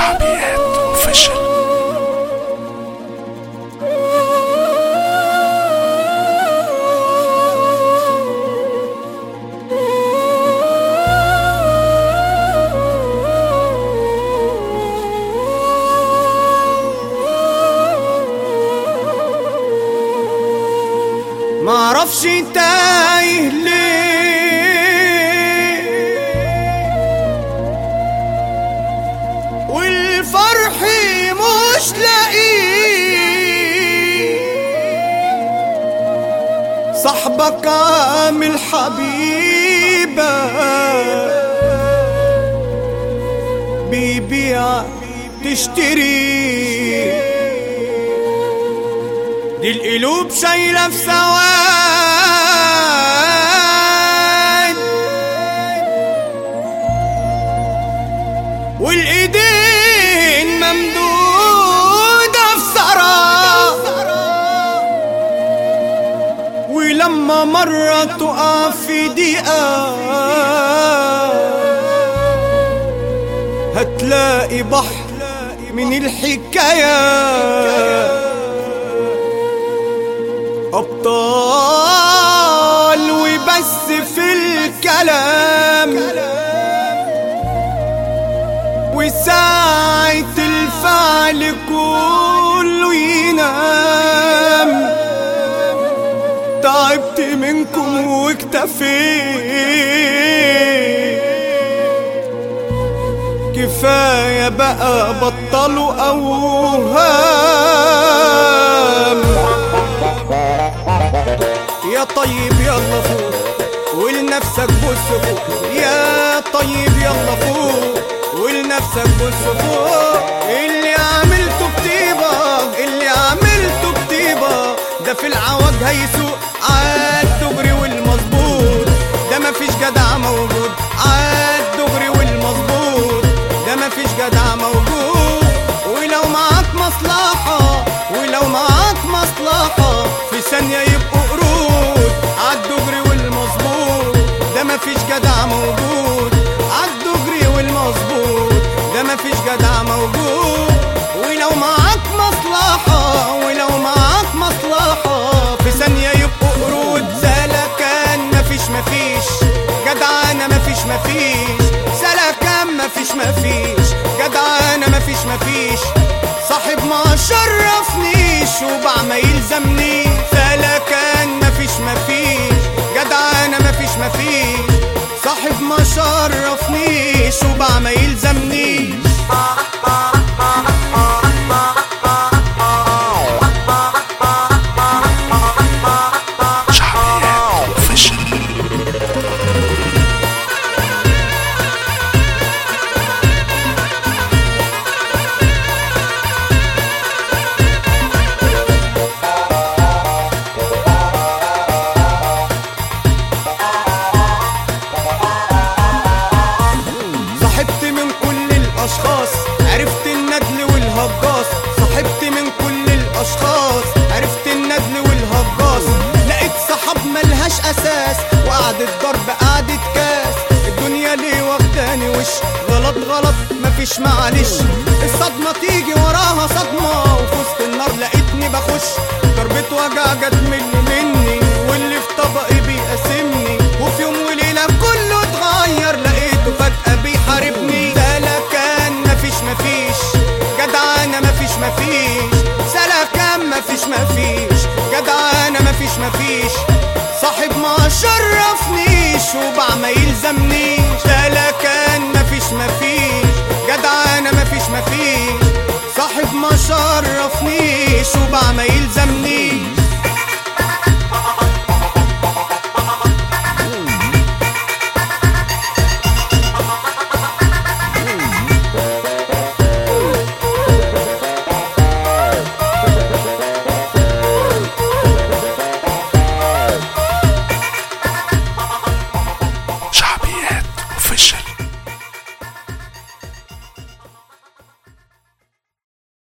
شعبيات اوفيشال. معرفش تايه ليه والفرح مش لاقيه، صاحبك عامل حبيبة بيبيع تشتري، دي القلوب شايلة في سواد والايدين ممدودة في سراب، ولما مرة تقع في دقيقة هتلاقي بحر من الحكاية، أبطال وبس في الكلام، وساعة الفعل كله ينام. تعبت منكم واكتفيت، كفاية بقى بطلوا أوهام. يا طيب يلا فوق ولنفسك بص فوق، يا طيب يلا فوق ولنفسك بص فوق. اللي عملته بطيبة، اللي عملته بطيبة، ده في العوج هيسوق عالدغري والمظبوط، ده مفيش جدع موجود عالدغري والمظبوط، ده مفيش جدع موجود. ولو معاك مصلحة، ولو معاك مصلحة في ثانية يبقوا قرود عالدغري والمظبوط، ده مفيش جدع موجود عالدغري والمظبوط، ده مفيش جدع موجود. ولو معاك مصلحة، ولو معاك مصلحة في ثانية يبقوا قرود. سلكان مفيش جدعانة، مفيش سلكان مفيش جدعانة، مفيش صاحب ما شرفنيش وباع ما يلزمنيش. سلكان مفيش جدعانة، مفيش صاحب ما شرفنيش وباع ما يلزمنيش. عرفت الندل والهجاص، صاحبت من كل الاشخاص، عرفت الندل والهجاص. لقيت صحاب ملهاش اساس وقعدت ضرب قعدت كاس. الدنيا ليه واخداني وش غلط مفيش معلش. الصدمة تيجي وراها صدمة وفي وسط النار لقيتني بخش. ضربة وجع جت مني واللي في طبقي بيقاسمني، وفي يوم وليلة كله اتغير لقيته فجأة بيحاربني. مفيش جدعانة، مفيش سلكان مفيش جدعانة، مفيش صاحب ما شرفنيش وباع ما يلزمنيش. سلكان مفيش جدعانة، مفيش صاحب ما شرفنيش وباع ما يلزمنيش.